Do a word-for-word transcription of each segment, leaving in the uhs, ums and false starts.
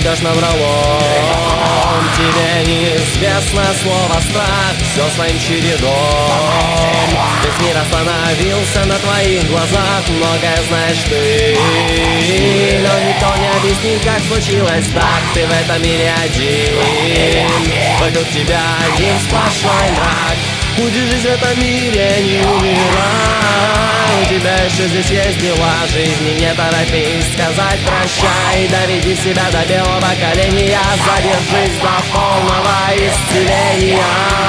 идешь навралом. Тебе неизвестно слово страх, все своим чередом. Весь мир остановился на твоих глазах, многое знаешь ты, но никто не объяснит, как случилось так. Ты в этом мире один, вокруг тебя один сплошной мрак. Будешь жить в этом мире, не умирай. У тебя еще здесь есть дела жизни, не торопись сказать прощай. Доведи себя до белого коленя, задержись до полного исцеления.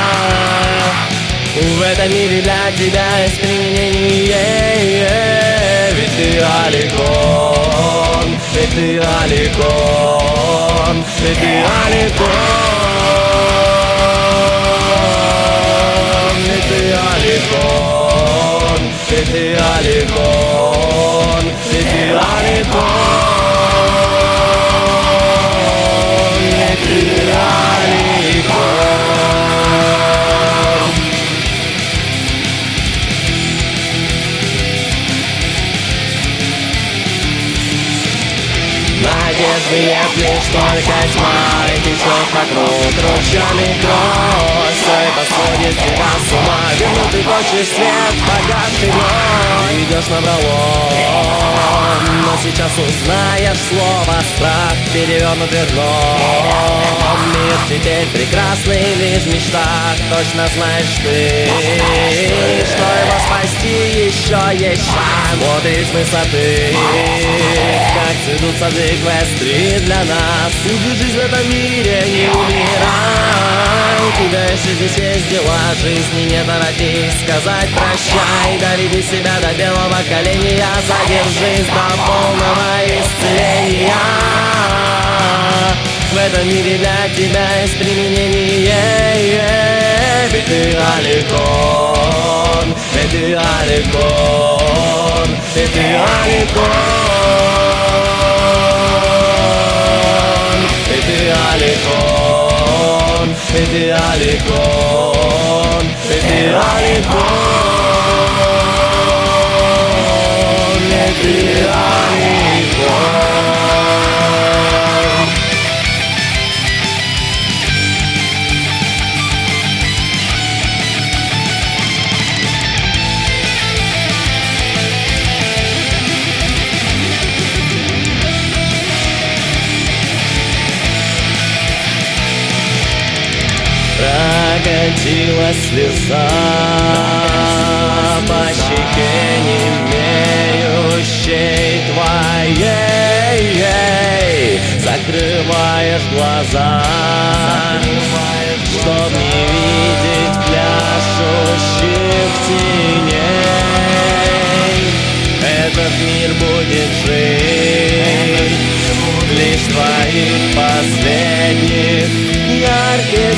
В этом мире для тебя есть применение, ведь ты Аликон, ведь ты Аликон, ведь ты Аликон. Аликон, ведь ты Аликон, ведь ты Аликон, ведь ты Аликон. Надежды нет, лишь только тьма, и течет вокруг ручьями кровь. Все это сводит тебя с ума, вернуть ты хочешь свет, богатый мной. Идешь навралом, но сейчас узнаешь слово страх, перевернутый дном. Мир теперь прекрасный лишь в мечтах, точно знаешь ты, что его спасти еще есть шанс. Смотри с высоты, как цветут сады Квестрии для нас. Будешь жить в этом мире, не умирай. У тебя еще здесь есть дела жизни, не торопись сказать прощай. Доведи себя до белого коленя, задержись до полного исцеления. В этом мире для тебя есть применение, ведь ты Аликон, ведь ты Аликон, ведь ты Аликон, ведь ты Аликон, ведь ты Аликон, ведь ты Аликон, ведь ты Аликон. Прокатилась слеза по щеке немеющей твоей. Закрываешь глаза, чтоб не видеть пляшущих теней. Этот мир будет жить лишь в твоих последних ярких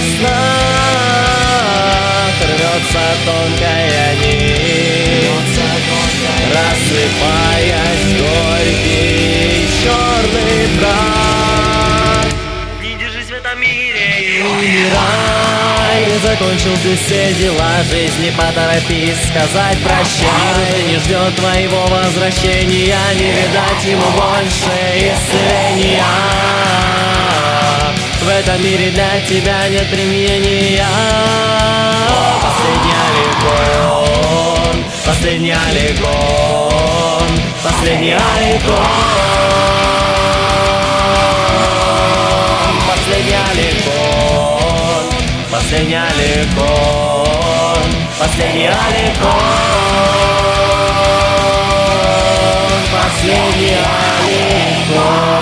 снах. Рвется тонкая нить, рассыпаясь горький черный прах. Не держись в этом мире и умирай. Не закончил ты все дела жизни, поторопись сказать прощай. Уже не ждет твоего возвращения, не видать ему больше исцеления. В этом мире для тебя нет применения. Последний Аликон, последний Аликон, последний Аликон, последний Аликон, последний Аликон, последний Аликон, последний Аликон.